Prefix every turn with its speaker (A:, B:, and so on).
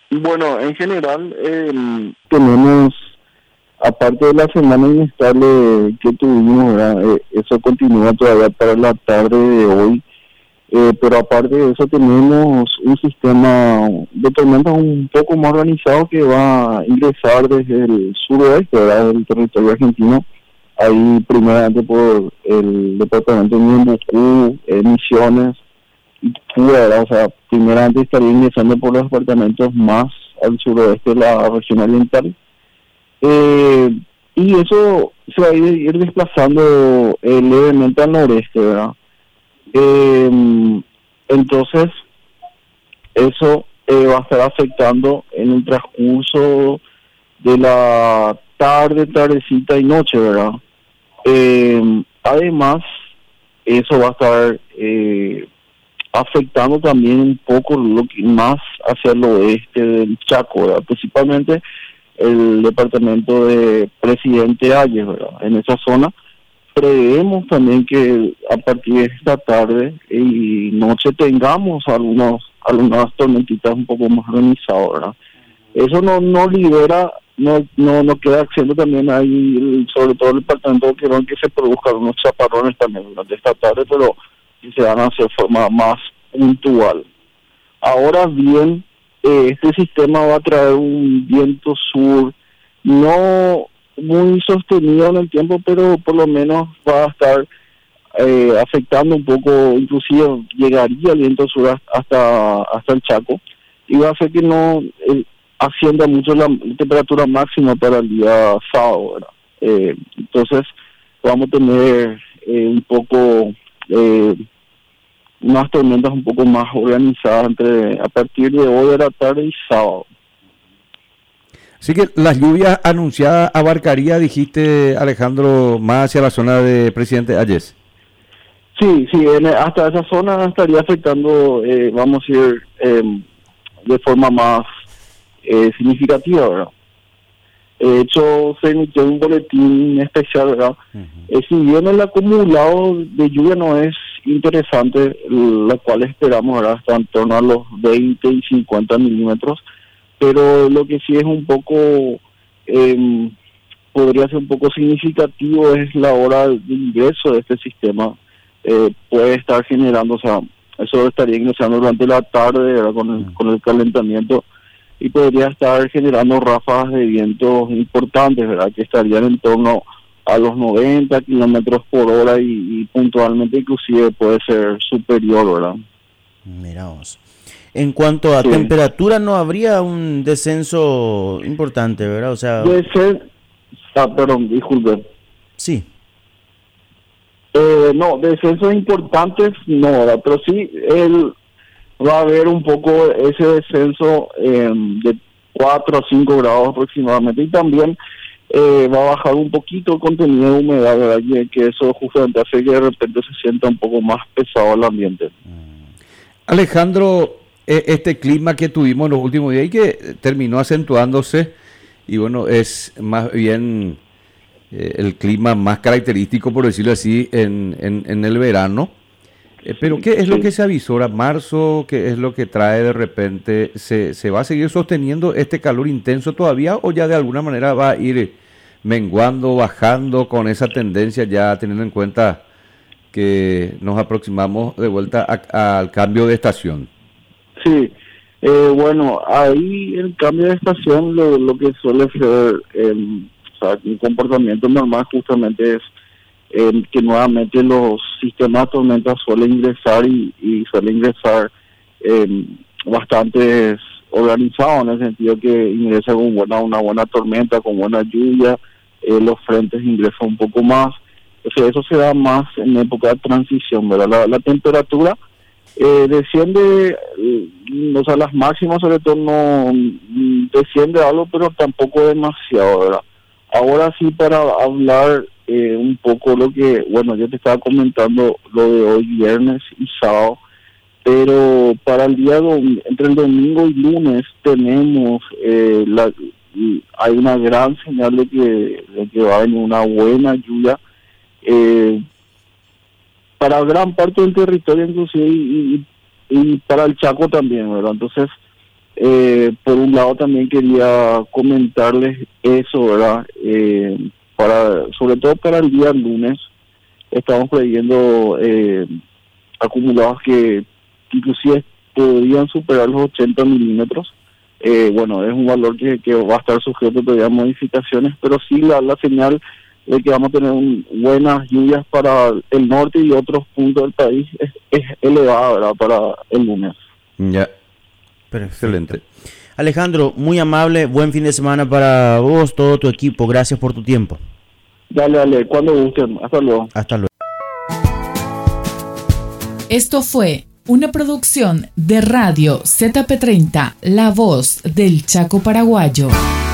A: Bueno, en general tenemos, aparte de la semana inestable que tuvimos, ¿verdad? Eso continúa todavía para la tarde de hoy, pero aparte de eso tenemos un sistema de tormentas un poco más organizado que va a ingresar desde el suroeste, ¿verdad? Del territorio argentino, ahí primeramente por el departamento de Ñembucú, Misiones, fuera, o sea, primeramente estaría ingresando por los departamentos más al suroeste de la región oriental, eh, y eso se va a ir desplazando levemente al noreste, ¿verdad? Entonces, eso va a estar afectando en el transcurso de la tarde, tardecita y noche, ¿verdad? Además, eso va a estar afectando también un poco lo que más hacia el oeste del Chaco, ¿verdad? Principalmente el departamento de Presidente Hayes, ¿verdad? En esa zona prevemos también que a partir de esta tarde y noche tengamos algunas tormentitas un poco más organizadas, ¿verdad? Eso no libera, no queda exento también ahí, sobre todo el departamento de Quirón, que se produzcan unos chaparrones también durante esta tarde, pero que se van a hacer de forma más puntual. Ahora bien, este sistema va a traer un viento sur, no muy sostenido en el tiempo, pero por lo menos va a estar afectando un poco, inclusive llegaría el viento sur hasta el Chaco, y va a hacer que no ascienda mucho la temperatura máxima para el día sábado, ¿verdad? Entonces vamos a tener un poco unas tormentas un poco más organizadas a partir de hoy de la tarde y sábado.
B: Así que las lluvias anunciadas abarcaría, dijiste, Alejandro, más hacia la zona de Presidente Hayes.
A: Sí, hasta esa zona estaría afectando, vamos a ir de forma más significativa, ¿verdad? De hecho, se emitió un boletín especial, ¿verdad? Si bien el acumulado de lluvia no es interesante, la cual esperamos, ¿verdad? Hasta en torno a los 20 y 50 milímetros, pero lo que sí es un poco, podría ser un poco significativo es la hora de ingreso de este sistema. Puede estar generando, o sea, eso estaría ingresando durante la tarde, ¿verdad? Con el calentamiento, y podría estar generando ráfagas de vientos importantes, ¿verdad? Que estarían en torno a los 90 kilómetros por hora y puntualmente inclusive puede ser superior, ¿verdad?
C: Miramos. En cuanto a temperatura, no habría un descenso importante, ¿verdad? O sea...
A: perdón, disculpe.
C: Sí.
A: No, descensos importantes no, ¿verdad? Pero sí va a haber un poco ese descenso de 4 a 5 grados aproximadamente, y también va a bajar un poquito el contenido de humedad, ¿verdad? Y que eso justamente hace que de repente se sienta un poco más pesado el ambiente.
B: Alejandro, este clima que tuvimos en los últimos días y que terminó acentuándose, y bueno, es más bien el clima más característico, por decirlo así, en el verano. Pero ¿qué es lo que se avisora? ¿Marzo? ¿Qué es lo que trae de repente? ¿Se va a seguir sosteniendo este calor intenso todavía o ya de alguna manera va a ir menguando, bajando con esa tendencia, ya teniendo en cuenta que nos aproximamos de vuelta al cambio de estación?
A: Sí, bueno, ahí el cambio de estación lo que suele ser, o sea, un comportamiento normal justamente es que nuevamente los sistemas de tormentas suelen ingresar y suelen ingresar bastante organizados, en el sentido que ingresa con una buena tormenta, con buena lluvia, los frentes ingresan un poco más. O sea, eso se da más en época de transición, ¿verdad? La temperatura desciende, o sea, las máximas sobre todo no desciende algo, pero tampoco demasiado, ¿verdad? Ahora sí, para hablar un poco lo que, bueno, yo te estaba comentando lo de hoy viernes y sábado, pero para el día entre el domingo y lunes tenemos hay una gran señal de que va a venir una buena lluvia para gran parte del territorio inclusive y para el Chaco también, ¿verdad? Entonces por un lado también quería comentarles eso, ¿verdad? Sobre todo para el día lunes, estamos previendo acumulados que inclusive podrían superar los 80 milímetros. Bueno, es un valor que va a estar sujeto todavía a modificaciones, pero sí la señal de que vamos a tener buenas lluvias para el norte y otros puntos del país es elevada, ¿verdad? Para el lunes.
B: Ya.
C: Perfecto.
B: Excelente.
C: Alejandro, muy amable, buen fin de semana para vos, todo tu equipo, gracias por tu tiempo.
A: Dale, cuando gusten, hasta luego.
C: Hasta luego.
D: Esto fue una producción de Radio ZP30, La Voz del Chaco Paraguayo.